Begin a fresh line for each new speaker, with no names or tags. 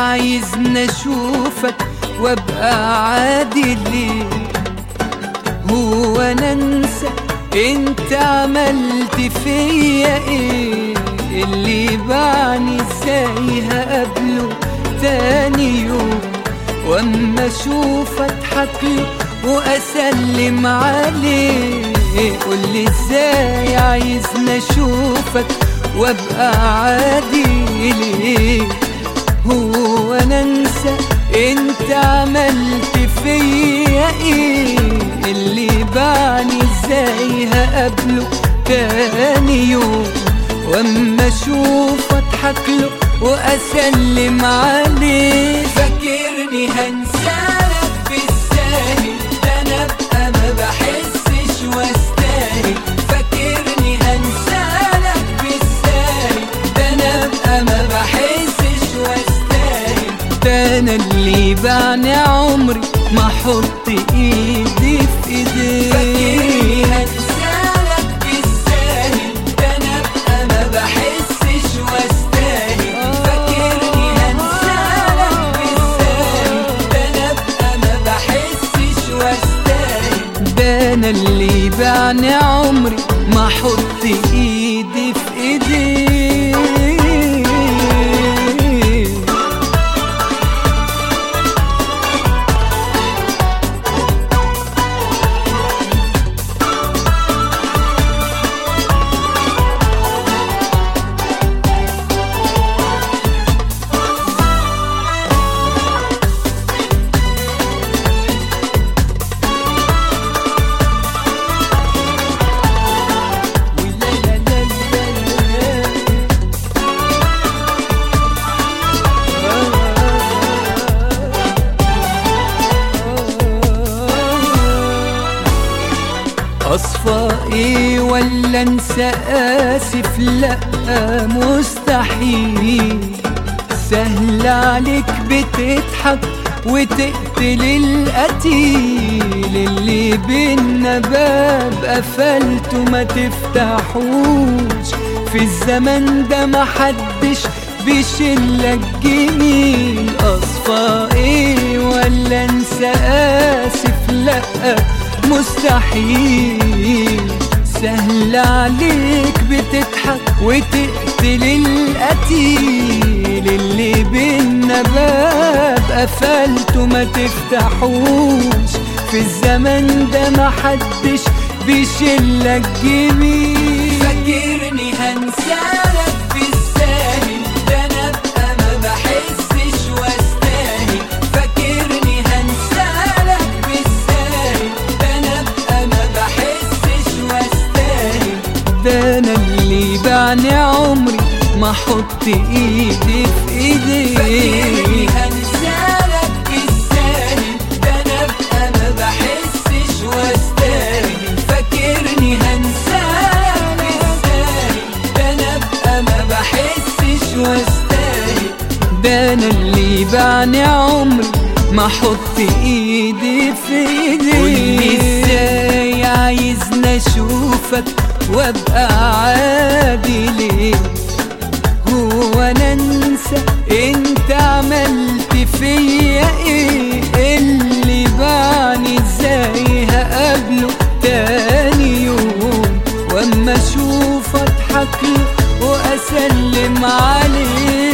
عايزني اشوفك وابقى عادي ليه؟ هو انا انسى انت عملت فيا ايه؟ اللي باعني ازاي هقابله تاني يوم واما اشوف اضحك له واسلم عليه؟ قولي ازاي عايزني اشوفك وابقى عادي ليه؟ هو انا انسى انت عملت فيا ايه؟ اللي باعني ازاي هقابله تاني يوم واما اشوف اضحك له واسلم عليه؟ فاكرني هنسالك بالساهل؟ ده انا ابقى ما بحسش واستاهل. فاكرني هنسالك بالساهل؟ ده انا ابقى ما بحسش واستاهل. ده انا اللي باعني عمري ما احط ايدي في ايديك. فاكرني هنسالك بالساهل؟ ده انا ابقى ما بحسش واستاهل. فاكرني هنسالك بالساهل؟ ده انا ابقى ما بحسش واستاهل. ده انا اللي باعني عمري ما احط ايدي في ايديك. أصفى ايه ولا انسى؟ آسف لأ مستحيل. سهل عليك بتضحك وتقتل القتيل. اللي بينا باب قفلته ما تفتحوش. في الزمن ده محدش بيشيلك جميل. أصفى ايه ولا انسى؟ آسف لأ مستحيل. سهل عليك بتضحك وتقتل القتيل. اللي بينا باب قفلته ما تفتحوش. في الزمن ده محدش بيشيلك جميل. فاكرني هنسالك بالساهل؟ ده انا ابقى ما بحسش واستاهل. فاكرني هنسالك بالساهل؟ ده انا ابقى ما بحسش واستاهل. ده انا اللي باعني عمري ما احط ايدي في ايديك. فاكرني هنسالك بالساهل؟ ده انا ابقى ما بحسش واستاهل. فاكرني هنسالك بالساهل؟ ده انا ابقى ما بحسش واستاهل. ده انا اللي باعني عمري ما احط ايدي في ايديك. قولي ازاي عايزني اشوفك وابقى عادي ليه؟ هو انا انسى انت عملت فيا ايه؟ اللي باعني ازاي هقابله تاني يوم واما اشوف اضحك له واسلم عليه؟